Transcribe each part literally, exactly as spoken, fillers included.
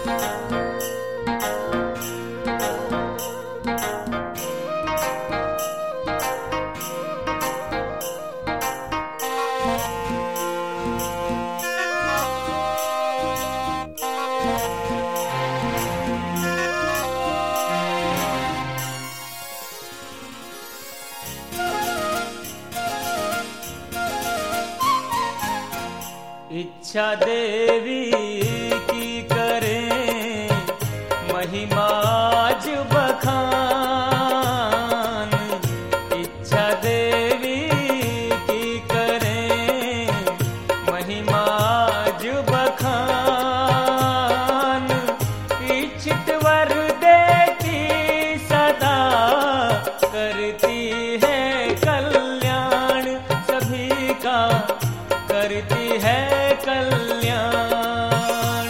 इच्छा देवी की करें महिमा आज बखान। इच्छा देवी की करें महिमा आज बखान। इच्छित वर देती सदा करती है कल्याण सभी का, करती है कल्याण।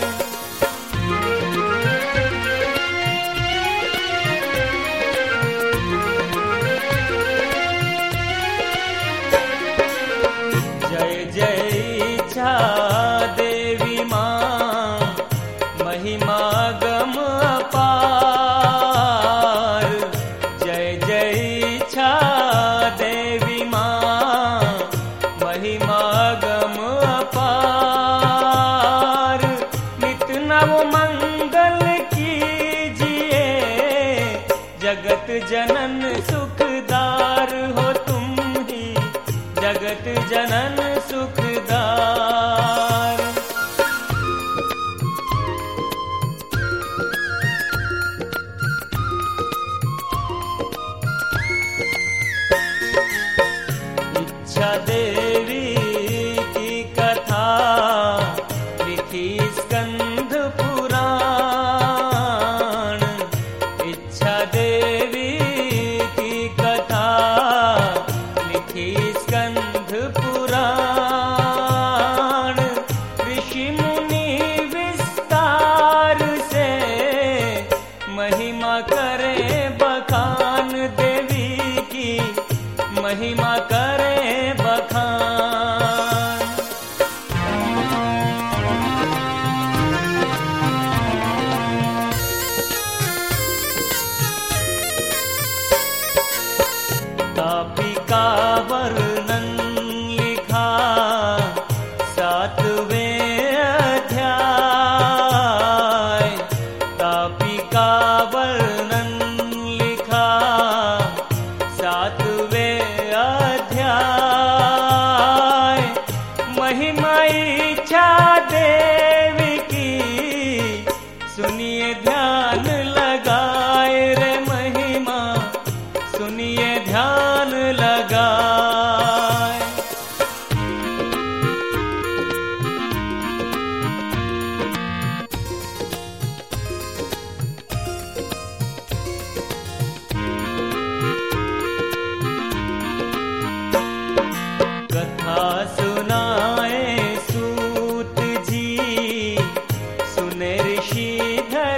जय जय इच्छा देवी मां महिमा गम अपार। जय जय इच्छा देवी मां महिमा गम अपार। नित नव मंगल कीजिए जगत जनन सुखदार हो तुम ही, जगत जनन सुखदार। इच्छा देवी की कथा लिखी स्कंद पुराण। इच्छा देवी की कथा लिखी स्कंद पुराण। ऋषि मुनि विस्तार से महिमा करें बखान देवी की, महिमा करें बखान। तापी का वर्णन लिखा सातवें अध्याय। तापी का वर्णन लिखा सातवें अध्याय। महिमा इच्छा देवी की सुनिए ध्यान लगाए रे महिमा, सुनिए ध्यान लगाए। कथा सुनाए सूत जी सुने ऋषिधर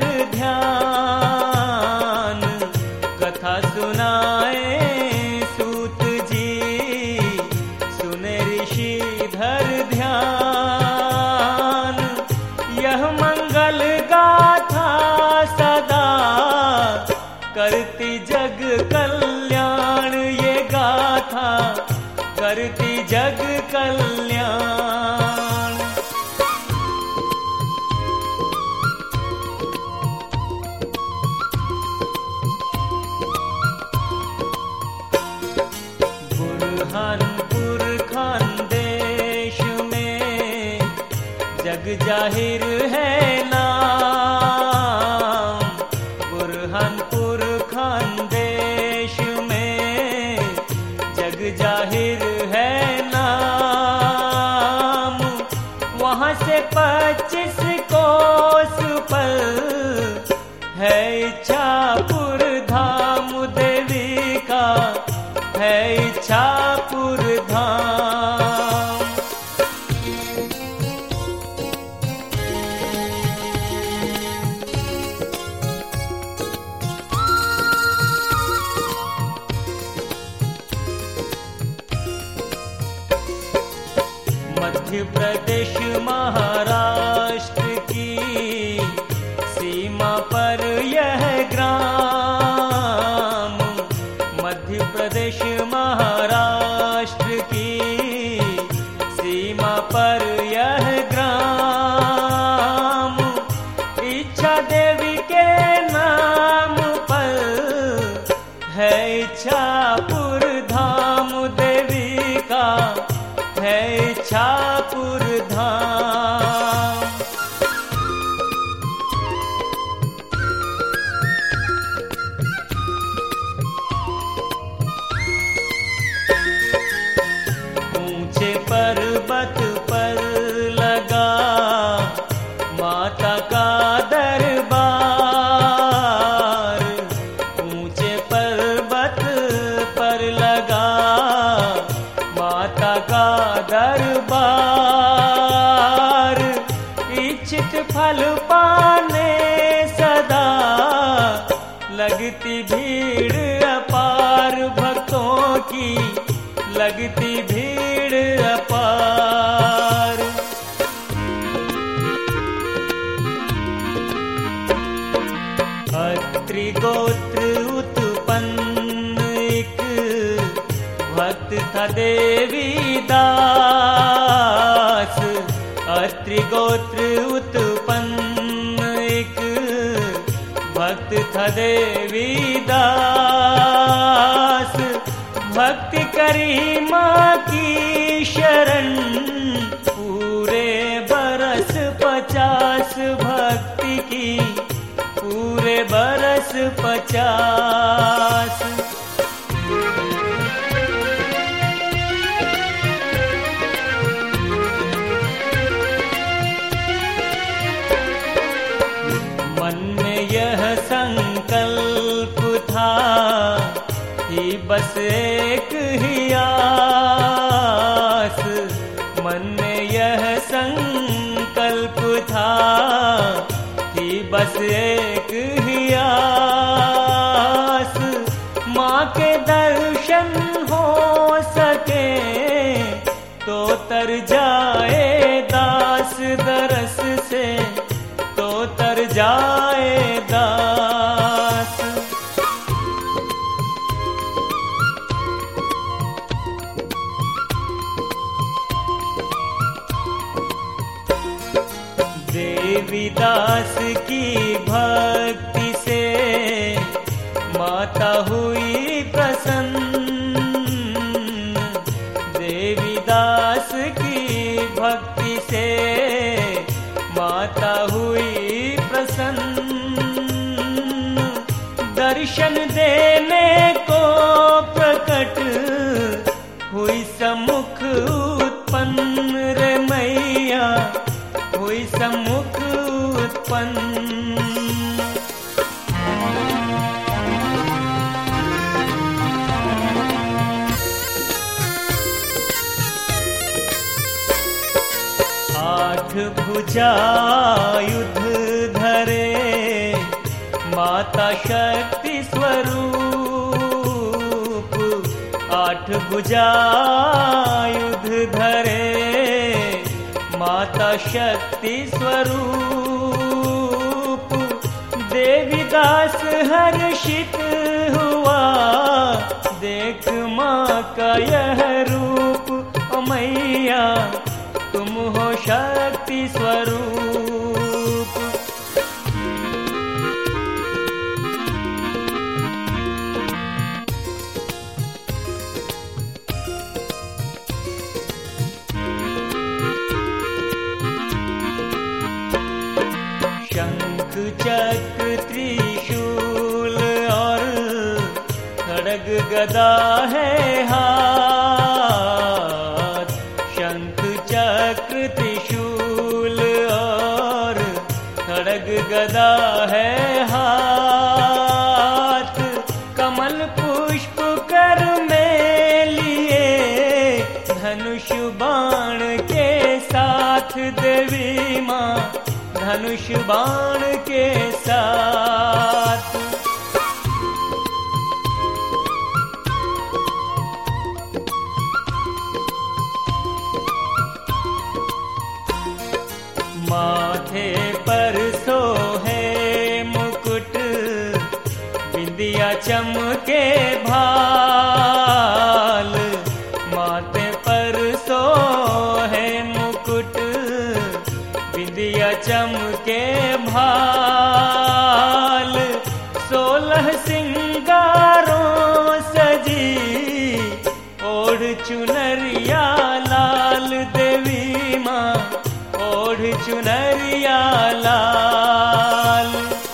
ध्यान। कथा सुनाए सूत जी सुने ऋषिधर ध्यान। यह मंगल गाथा सदा करती जग कल्याण। ये गाथा करती जग कल्याण। बुरहानपुर खानदेश में जग जाहिर है नाम। बुरहानपुर खानदेश में जग जाहिर है नाम। वहाँ से पच्चीस कोस पर है इच्छापुर धाम देवी का, है इच्छापुर धाम। मध्य प्रदेश महाराष्ट्र की इच्छित फल पाने सदा लगती भीड़ अपार, भक्तों की लगती भीड़ अपार। अत्रि गोत्र उत्पन्न एक भक्त था देवी दास। अत्रि गोत्र उत्पन्न एक भक्त था देवी दास। भक्ति करी माँ की शरण, पूरे बरस पचास भक्ति की, पूरे बरस पचास। मन में यह संकल्प था कि बस एक ही आस। मन में यह संकल्प था कि बस एक ही आस। माँ के दर्शन हो सके तो तर जाए दास, दरस से तो तर जाए दास। देवी दास की भक्ति से माता हुई प्रसन्न। देवी दास की भक्ति से माता हुई प्रसन्न। दर्शन देने को प्रकट हुई सम्मुख उत्पन्न रे मैया, हुई सम्मुख उत्पन्न। आठ भुजायुध धरे माता शक्ति स्वरूप। आठ भुजायुध धरे माता शक्ति स्वरूप। देवी दास हर्षित हुआ देख माँ का यह रूप। ओ मैया तुम हो शक्ति स्वरूप। शंख चक्र त्रिशूल और खड्ग गदा है हाथ। शंख चक्र त्रिशूल और खड्ग गदा है हाथ। कमल पुष्प कर में लिए धनुष बाण के साथ। देवी माँ धनुष बाण के साथ। माथे पर सोहे मुकुट, बिंदिया चमके भाल। माथे पर सोहे मुकुट, बिंदिया चमके भाल। सोलह सिंगारों सजी ओढ़ चुनरिया लाल। देवी माँ ओढ़ चुनरिया लाल।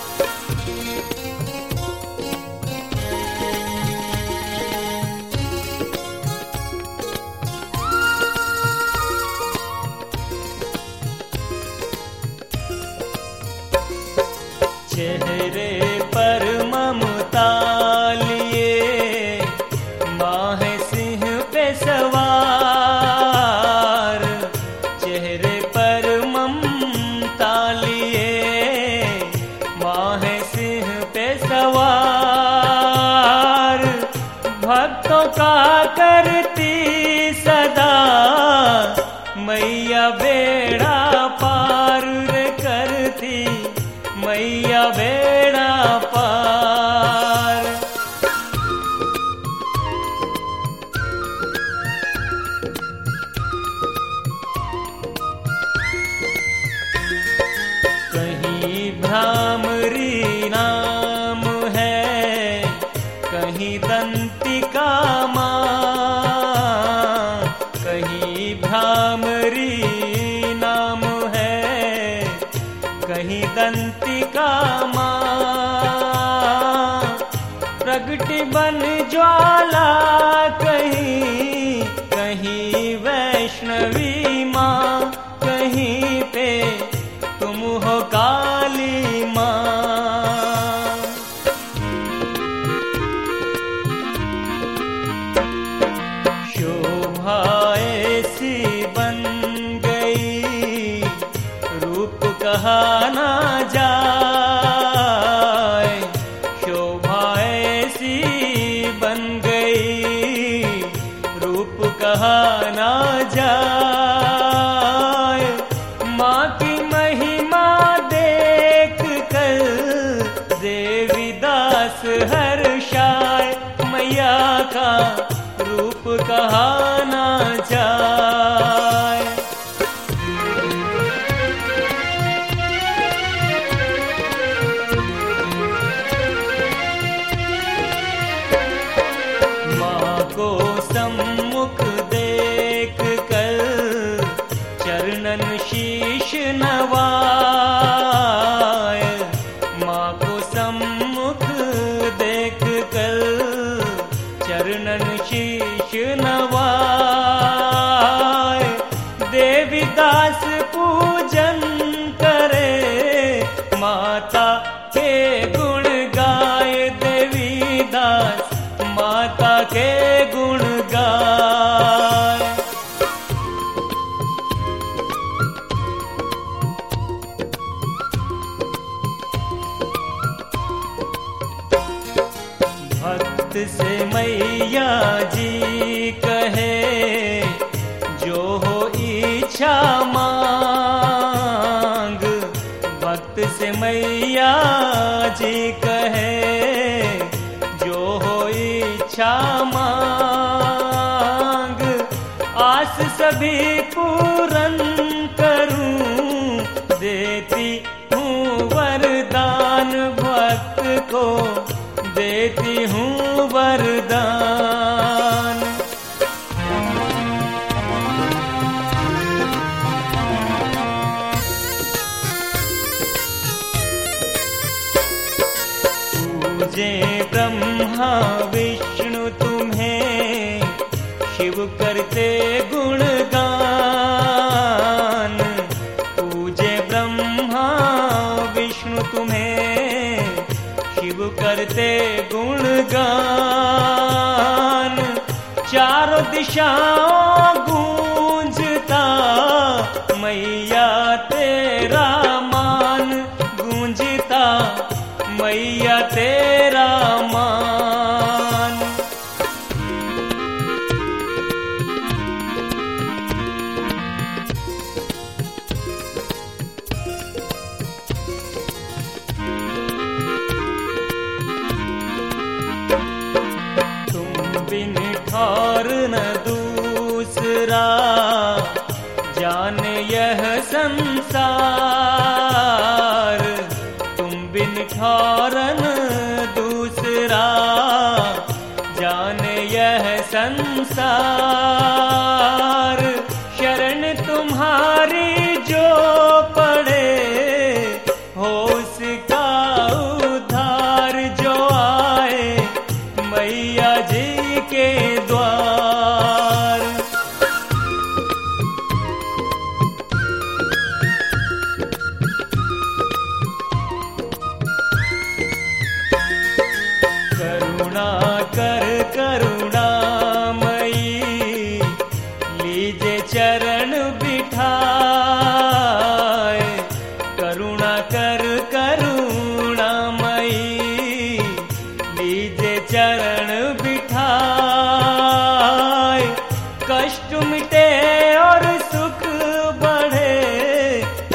चेहरे पर ममता लिए माँ है सिंह पे सवार। चेहरे पर ममता मैया बेड़ा पार रे करती, मैया बेड़ा पार। कहीं भ्रामरी नाम है, कहीं दंतिका माँ, कहीं भ्रामरी नाम है, कहीं दंतिका माँ। प्रगति बन ज्वाला कहीं, कहीं वैष्णवी माँ, कहीं पे तुम हो काली माँ। शोभा ऐसी बन गई, रूप कहा ना जाए। शोभा ऐसी बन गई, रूप कहा ना जाए। माँ की महिमा देख कर देवी दास हर्षाए, मैया का रूप कहा ना जाए। माँ को सम्मुख देख कर चरणन शीश नवाए। माँ को सम्मुख देख कर चरणन शीश नवाए। देवी दास पूजन करे, माता के गुण गाए। देवी दास माता के गुण गाए। भक्त से मैया जी कहे, जो हो इच्छा मांग। भक्त से मैया जी कहे, जो हो इच्छा मांग। आस सभी पूरन करूं, देती हूँ वरदान। भक्त को देती हूँ वरदान। पूजे ब्रह्मा विष्णु तुम्हें, शिव करते गुणगान। पूजे ब्रह्मा विष्णु तुम्हें, शिव करते गुणगान। चारों दिशाओं गूंजता, मैया तेरा मान। गूंजता मैया तेरा मान। बिन ठार न दूसरा, जाने यह संसार। तुम बिन ठार न दूसरा, जाने यह संसार। शरण तुम्हारी जो पड़े, हो उसका उद्धार। जो आए मैया जी के द्वार। करुणा कर करुणामयी,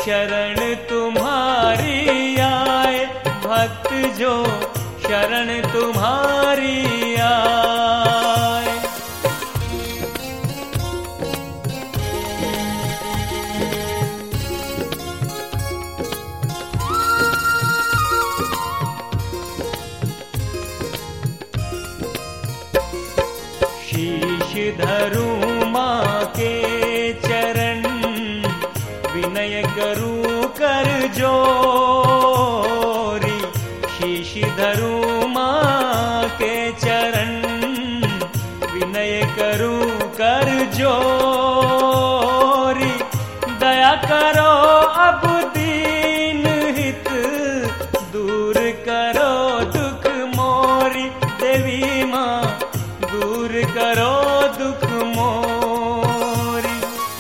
शरण तुम्हारी आए, भक्त जो शरण तुम्हारी आए। शीश धरूं माँ के चरण, विनय करूं कर जोरी। शीश धरूं माँ के चरण, विनय करूं कर जोरी। दया करो अब दीन हित, दूर करो दुख मोरी। देवी माँ दूर करो दुख मोरी।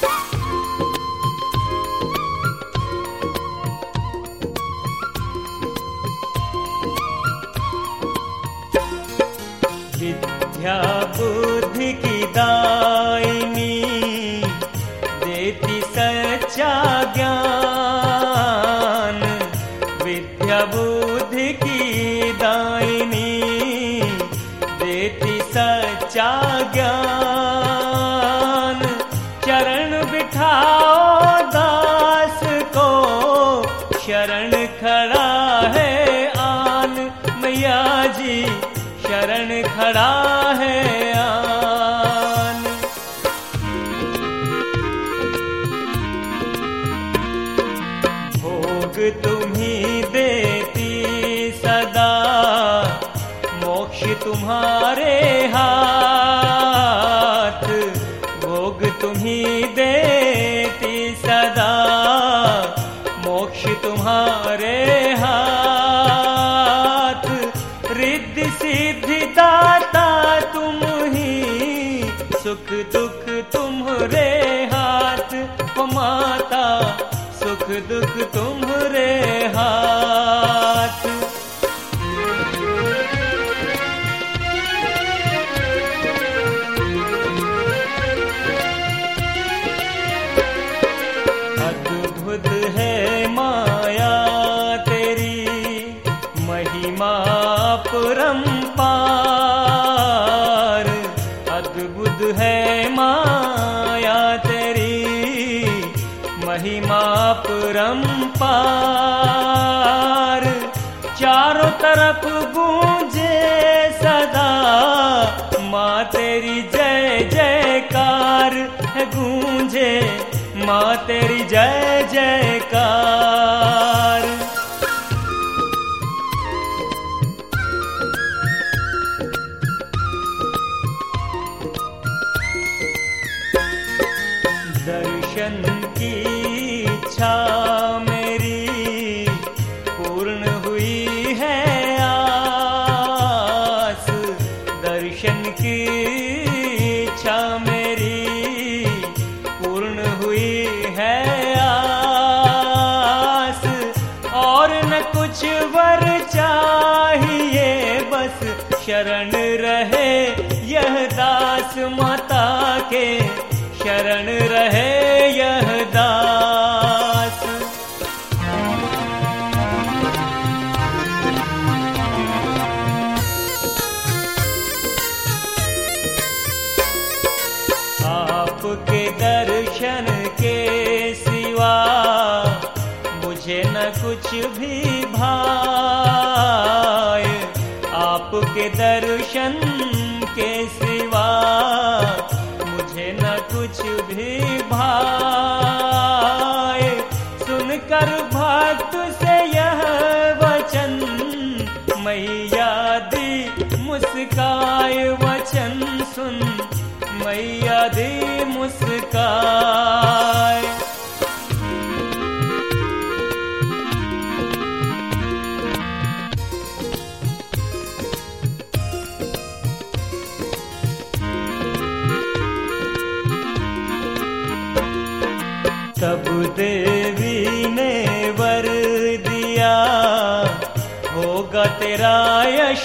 विद्या बुद्धि की दायिनी, देती सच्चा ज्ञान। विद्या बुद्धि की दायिनी, देती सच्चा ज्ञान। चरण बिठाओ दास को, शरण खड़ा है आन। मैया जी शरण खड़ा है आन। भोग तुम्ही देती सदा, मोक्ष तुम्हारे हाथ। भोग तुम्ही देती सदा, मोक्ष तुम्हारे हाथ। रिद्धि सिद्धि दाता तुम ही, सुख दुख तुम्हारे हाथ। ओ माता सुख दुख तुम्हारे हाथ। अद्भुत है माया तेरी, महिमा परंपार। अद्भुत है माया तेरी, महिमा परंपार। चारों तरफ गूंजे सदा, माँ तेरी जय जयकार है। गूंजे माँ तेरी जय जयकार। दर्शन की इच्छा मेरी पूर्ण हुई है आस। दर्शन की इच्छा मेरी पूर्ण हुई है आस। और न कुछ वर चाहिए, बस शरण रहे यह दास। माता के शरण रहे यह दास। आपके दर्शन के सिवा मुझे न कुछ भी भाए। आपके दर्शन के सिवा मुझे न कुछ भी भाए। सुनकर भक्त से यह वचन, मैया दी मुस्काए। वचन सुन मैया दी मुस्काए। तब देवी ने वर दिया, होगा तेरा यश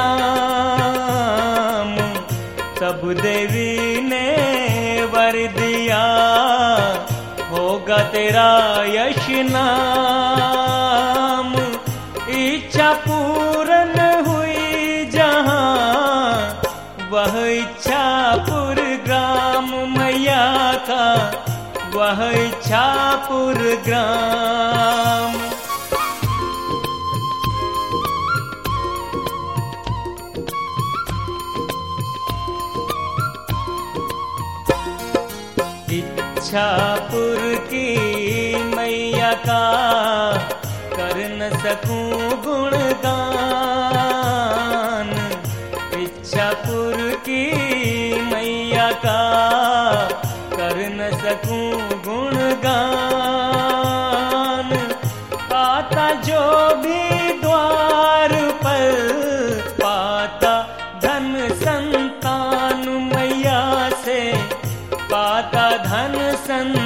नाम। तब देवी ने वर दिया, होगा होगा तेरा यश नाम। इच्छा पूर्ण हुई जहाँ वह इच्छापुर ग्राम मैया का, वह इच्छापुर ग्राम। इच्छापुर की मैया का कर न सकूं गुणगान। इच्छापुर की मैया का कर न सकूं गुणगान। आता जो भी द्वार पर पाता धन संतान मैया से, पाता धन संतान।